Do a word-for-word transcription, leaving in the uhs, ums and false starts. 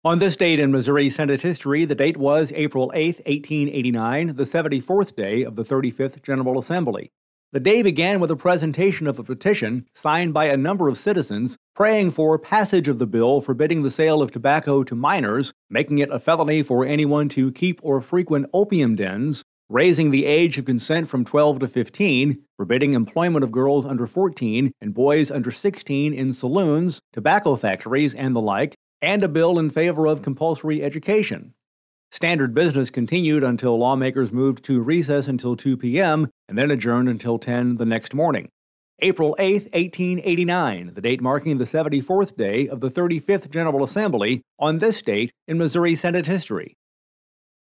On this date in Missouri Senate history, the date was April eighth, eighteen eighty-nine, the seventy-fourth day of the thirty-fifth General Assembly. The day began with a presentation of a petition signed by a number of citizens praying for passage of the bill forbidding the sale of tobacco to minors, making it a felony for anyone to keep or frequent opium dens, raising the age of consent from twelve to fifteen, forbidding employment of girls under fourteen and boys under sixteen in saloons, tobacco factories, and the like, and a bill in favor of compulsory education. Standard business continued until lawmakers moved to recess until two p.m. and then adjourned until ten the next morning. April eighth, eighteen eighty-nine, the date marking the seventy-fourth day of the thirty-fifth General Assembly, on this date in Missouri Senate history.